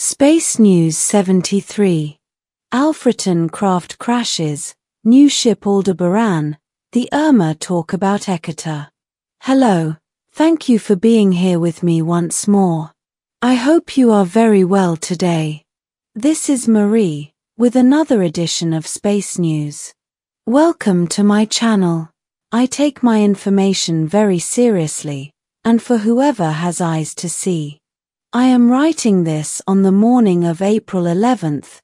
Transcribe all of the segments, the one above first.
Space News 73. Alfreton craft crashes, new ship Aldebaran, the Irma talk about Ekata. Hello, thank you for being here with me once more. I hope you are very well today. This is Marie, with another edition of Space News. Welcome to my channel. I take my information very seriously, and for whoever has eyes to see. I am writing this on the morning of April 11th,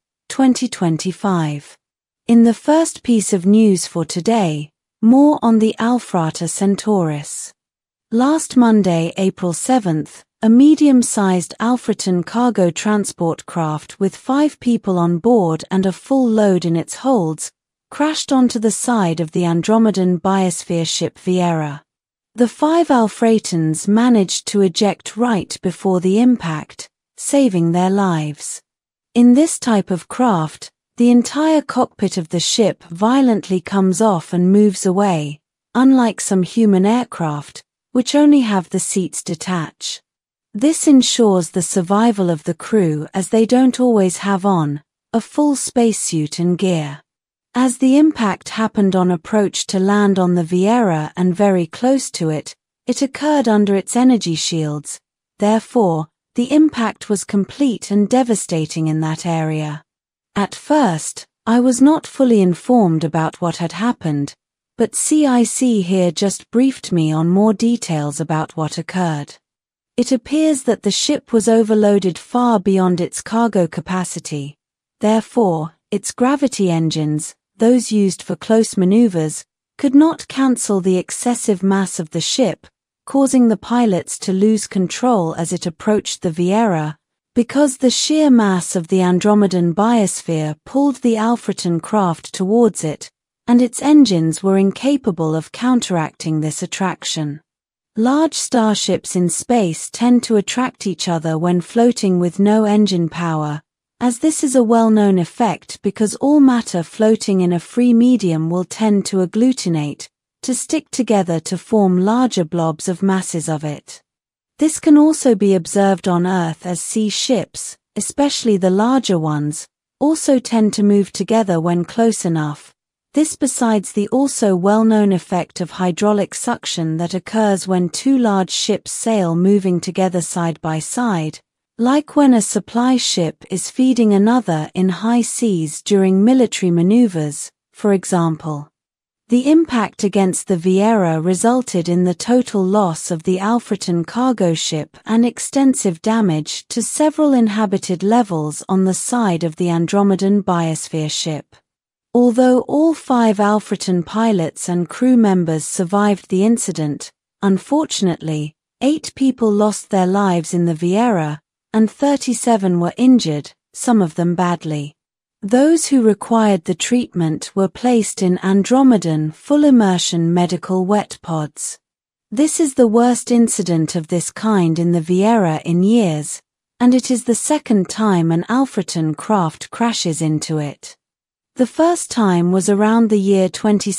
2025. In the first piece of news for today, more on the Alpharata Centaurus. Last Monday, April 7th, a medium-sized Alfreton cargo transport craft with 5 people on board and a full load in its holds, crashed onto the side of the Andromedan biosphere ship Viera. The 5 Alfretons managed to eject right before the impact, saving their lives. In this type of craft, the entire cockpit of the ship violently comes off and moves away, unlike some human aircraft, which only have the seats detach. This ensures the survival of the crew as they don't always have on a full spacesuit and gear. As the impact happened on approach to land on the Viera and very close to it, it occurred under its energy shields. Therefore, the impact was complete and devastating in that area. At first, I was not fully informed about what had happened, but CIC here just briefed me on more details about what occurred. It appears that the ship was overloaded far beyond its cargo capacity. Therefore, its gravity engines, those used for close maneuvers, could not cancel the excessive mass of the ship, causing the pilots to lose control as it approached the Viera, because the sheer mass of the Andromedan biosphere pulled the Alfreton craft towards it, and its engines were incapable of counteracting this attraction. Large starships in space tend to attract each other when floating with no engine power, as this is a well-known effect because all matter floating in a free medium will tend to agglutinate, to stick together to form larger blobs of masses of it. This can also be observed on Earth as sea ships, especially the larger ones, also tend to move together when close enough. This besides the also well-known effect of hydraulic suction that occurs when 2 large ships sail moving together side by side, like when a supply ship is feeding another in high seas during military maneuvers, for example. The impact against the Viera resulted in the total loss of the Alfreton cargo ship and extensive damage to several inhabited levels on the side of the Andromedan biosphere ship. Although all 5 Alfreton pilots and crew members survived the incident, unfortunately, 8 people lost their lives in the Viera, and 37 were injured, some of them badly. Those who required the treatment were placed in Andromedan full-immersion medical wet pods. This is the worst incident of this kind in the Viera in years, and it is the second time an Alfreton craft crashes into it. The first time was around the year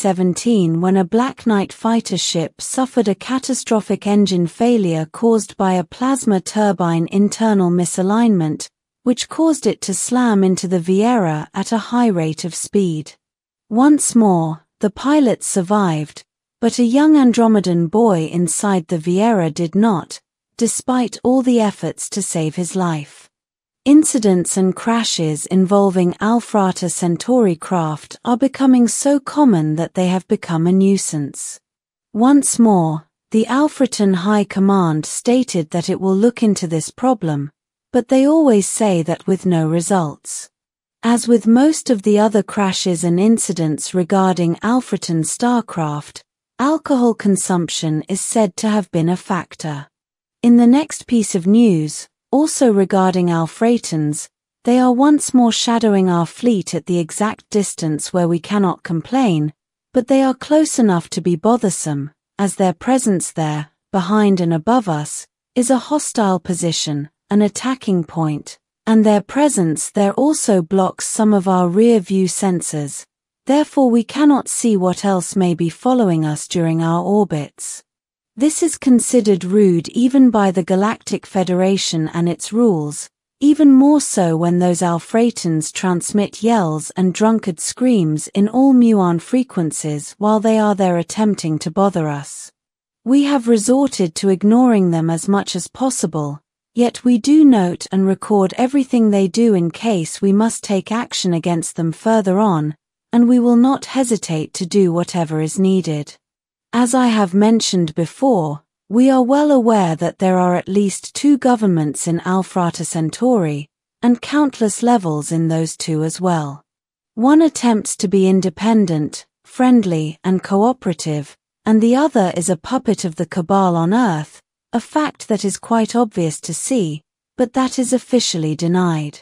2017 when a Black Knight fighter ship suffered a catastrophic engine failure caused by a plasma turbine internal misalignment, which caused it to slam into the Viera at a high rate of speed. Once more, the pilots survived, but a young Andromedan boy inside the Viera did not, despite all the efforts to save his life. Incidents and crashes involving Alpharata Centauri craft are becoming so common that they have become a nuisance. Once more, the Alfreton High Command stated that it will look into this problem, but they always say that with no results. As with most of the other crashes and incidents regarding Alfreton starcraft, alcohol consumption is said to have been a factor. In the next piece of news, also regarding Alfretons, they are once more shadowing our fleet at the exact distance where we cannot complain, but they are close enough to be bothersome, as their presence there, behind and above us, is a hostile position, an attacking point, and their presence there also blocks some of our rear view sensors, therefore we cannot see what else may be following us during our orbits. This is considered rude even by the Galactic Federation and its rules, even more so when those Alfretans transmit yells and drunkard screams in all muon frequencies while they are there attempting to bother us. We have resorted to ignoring them as much as possible, yet we do note and record everything they do in case we must take action against them further on, and we will not hesitate to do whatever is needed. As I have mentioned before, we are well aware that there are at least 2 governments in Alpha Centauri, and countless levels in those 2 as well. One attempts to be independent, friendly, and cooperative, and the other is a puppet of the cabal on Earth, a fact that is quite obvious to see, but that is officially denied.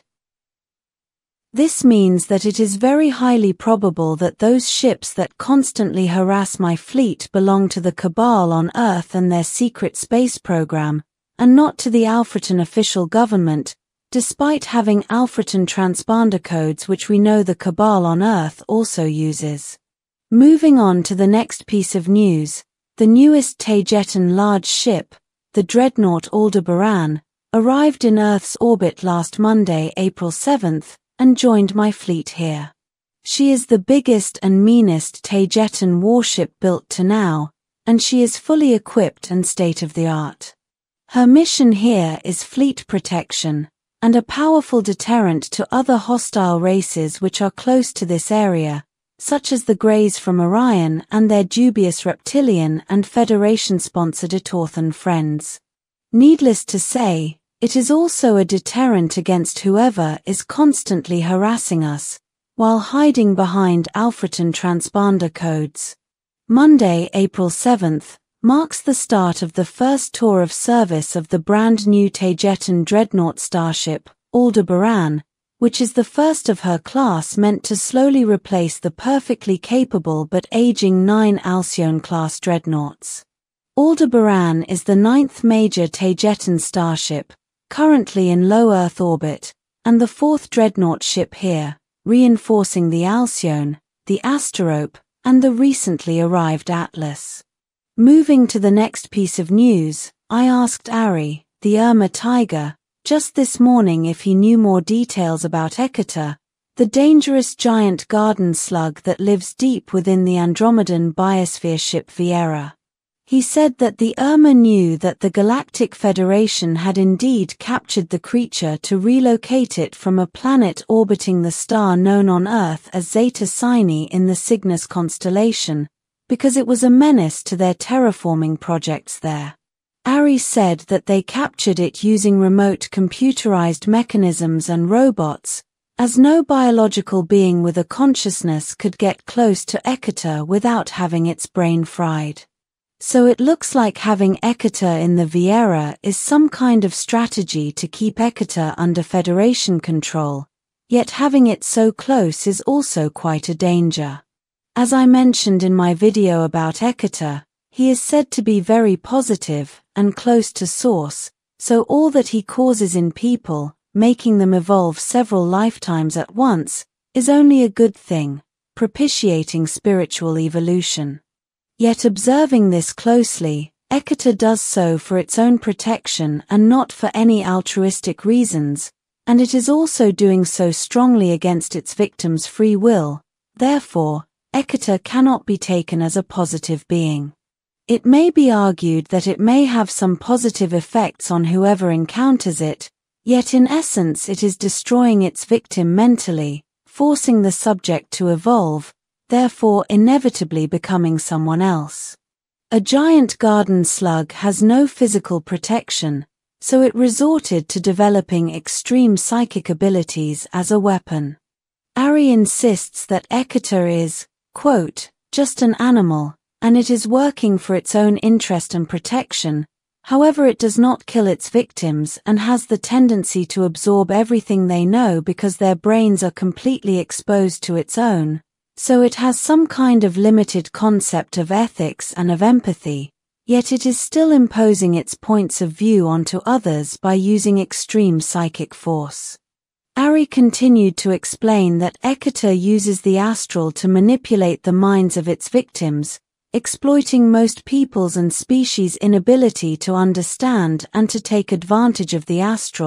This means that it is very highly probable that those ships that constantly harass my fleet belong to the cabal on Earth and their secret space program, and not to the Alfreton official government, despite having Alfreton transponder codes which we know the cabal on Earth also uses. Moving on to the next piece of news, the newest Taygeten large ship, the dreadnought Aldebaran, arrived in Earth's orbit last Monday, April 7th, and joined my fleet here. She is the biggest and meanest Taygeten warship built to now, and she is fully equipped and state-of-the-art. Her mission here is fleet protection, and a powerful deterrent to other hostile races which are close to this area, such as the Greys from Orion and their dubious reptilian and Federation-sponsored Etorthan friends. Needless to say, it is also a deterrent against whoever is constantly harassing us, while hiding behind Alfreton transponder codes. Monday, April 7th, marks the start of the first tour of service of the brand new Taygeten dreadnought starship, Aldebaran, which is the first of her class meant to slowly replace the perfectly capable but aging 9 Alcyone-class dreadnoughts. Aldebaran is the 9th major Taygeten starship, currently in low Earth orbit, and the 4th dreadnought ship here, reinforcing the Alcyone, the Asterope, and the recently arrived Atlas. Moving to the next piece of news, I asked Ari, the Irma Tiger, just this morning if he knew more details about Ekater, the dangerous giant garden slug that lives deep within the Andromedan biosphere ship Viera. He said that the Irma knew that the Galactic Federation had indeed captured the creature to relocate it from a planet orbiting the star known on Earth as Zeta Cygni in the Cygnus constellation, because it was a menace to their terraforming projects there. Ari said that they captured it using remote computerized mechanisms and robots, as no biological being with a consciousness could get close to Ekater without having its brain fried. So it looks like having Ekater in the Viera is some kind of strategy to keep Ekater under Federation control, yet having it so close is also quite a danger. As I mentioned in my video about Ekater, he is said to be very positive and close to source, so all that he causes in people, making them evolve several lifetimes at once, is only a good thing, propitiating spiritual evolution. Yet observing this closely, Ekater does so for its own protection and not for any altruistic reasons, and it is also doing so strongly against its victims' free will. Therefore, Ekater cannot be taken as a positive being. It may be argued that it may have some positive effects on whoever encounters it, yet in essence it is destroying its victim mentally, forcing the subject to evolve, therefore inevitably becoming someone else. A giant garden slug has no physical protection, so it resorted to developing extreme psychic abilities as a weapon. Ari insists that Ekater is, quote, just an animal, and it is working for its own interest and protection. However, it does not kill its victims and has the tendency to absorb everything they know because their brains are completely exposed to its own. So it has some kind of limited concept of ethics and of empathy, yet it is still imposing its points of view onto others by using extreme psychic force. Ari continued to explain that Ekater uses the astral to manipulate the minds of its victims, exploiting most people's and species' inability to understand and to take advantage of the astral,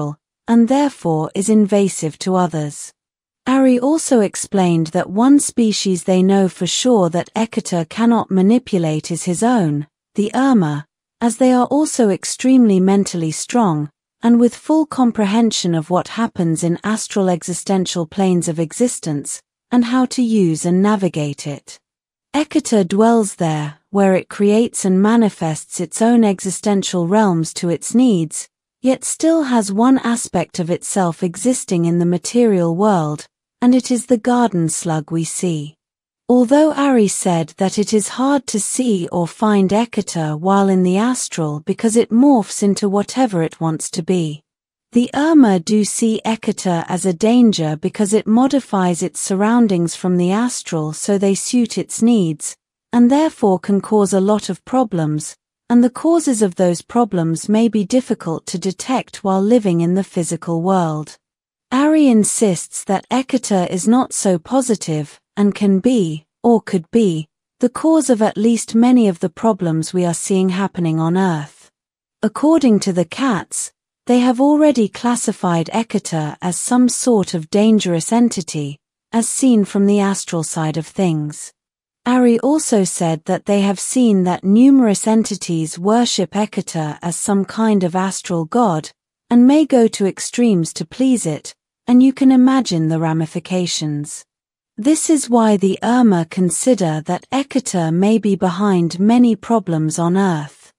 and therefore is invasive to others. Ari also explained that one species they know for sure that Hecate cannot manipulate is his own, the Irma, as they are also extremely mentally strong, and with full comprehension of what happens in astral existential planes of existence, and how to use and navigate it. Hecate dwells there, where it creates and manifests its own existential realms to its needs, yet still has one aspect of itself existing in the material world, and it is the garden slug we see. Although Ari said that it is hard to see or find Hecate while in the astral because it morphs into whatever it wants to be. The Irma do see Hecate as a danger because it modifies its surroundings from the astral so they suit its needs, and therefore can cause a lot of problems, and the causes of those problems may be difficult to detect while living in the physical world. Ari insists that Hecate is not so positive, and can be, or could be, the cause of at least many of the problems we are seeing happening on Earth. According to the cats, they have already classified Hecate as some sort of dangerous entity, as seen from the astral side of things. Ari also said that they have seen that numerous entities worship Hecate as some kind of astral god, and may go to extremes to please it, and you can imagine the ramifications. This is why the Irma consider that Hecate may be behind many problems on Earth.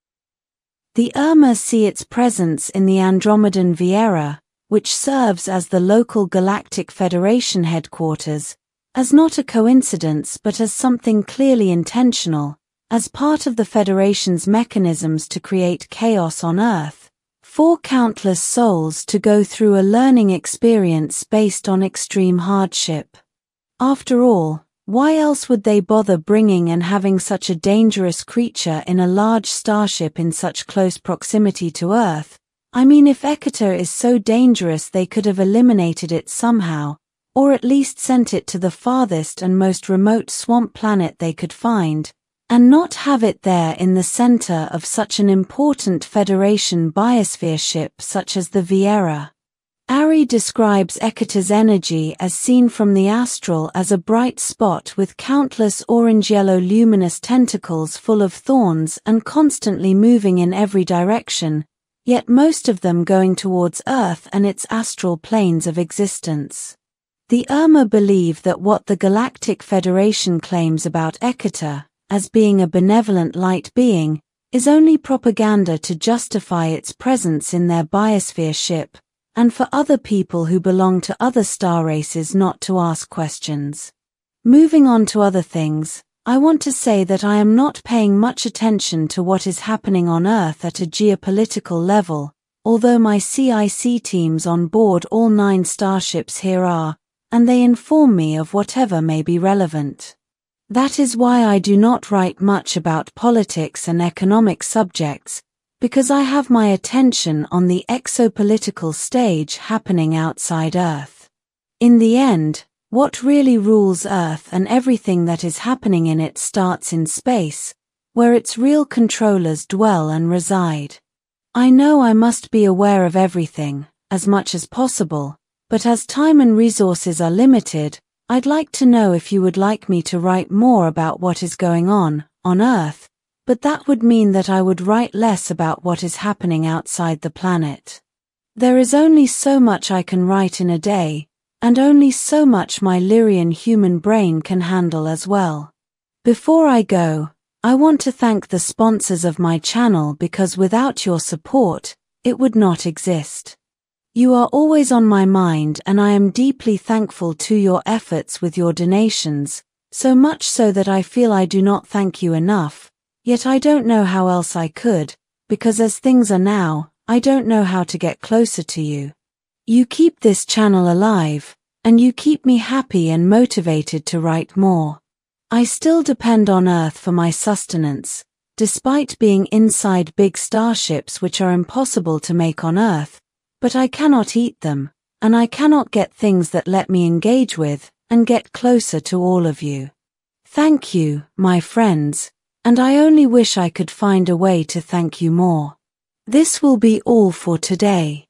The Irma see its presence in the Andromedan Vieira, which serves as the local Galactic Federation headquarters, as not a coincidence but as something clearly intentional, as part of the Federation's mechanisms to create chaos on Earth, for countless souls to go through a learning experience based on extreme hardship. After all, why else would they bother bringing and having such a dangerous creature in a large starship in such close proximity to Earth? I mean, if Hecate is so dangerous, they could have eliminated it somehow, or at least sent it to the farthest and most remote swamp planet they could find, and not have it there in the center of such an important Federation biosphere ship such as the Vieira. Ari describes Hecate's energy as seen from the astral as a bright spot with countless orange-yellow luminous tentacles full of thorns and constantly moving in every direction, yet most of them going towards Earth and its astral planes of existence. The Irma believe that what the Galactic Federation claims about Hecate, as being a benevolent light being, is only propaganda to justify its presence in their biosphere ship, and for other people who belong to other star races not to ask questions. Moving on to other things, I want to say that I am not paying much attention to what is happening on Earth at a geopolitical level, although my CIC teams on board all 9 starships here are, and they inform me of whatever may be relevant. That is why I do not write much about politics and economic subjects, because I have my attention on the exopolitical stage happening outside Earth. In the end, what really rules Earth and everything that is happening in it starts in space, where its real controllers dwell and reside. I know I must be aware of everything, as much as possible, but as time and resources are limited, I'd like to know if you would like me to write more about what is going on Earth, but that would mean that I would write less about what is happening outside the planet. There is only so much I can write in a day, and only so much my Lyrian human brain can handle as well. Before I go, I want to thank the sponsors of my channel because without your support, it would not exist. You are always on my mind and I am deeply thankful to your efforts with your donations, so much so that I feel I do not thank you enough, yet I don't know how else I could, because as things are now, I don't know how to get closer to you. You keep this channel alive, and you keep me happy and motivated to write more. I still depend on Earth for my sustenance, despite being inside big starships which are impossible to make on Earth, but I cannot eat them, and I cannot get things that let me engage with and get closer to all of you. Thank you, my friends, and I only wish I could find a way to thank you more. This will be all for today.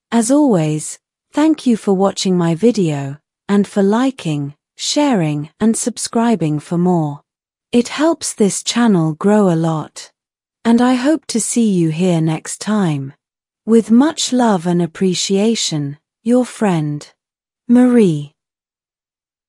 As always, thank you for watching my video, and for liking, sharing, and subscribing for more. It helps this channel grow a lot. And I hope to see you here next time. With much love and appreciation, your friend, Marie.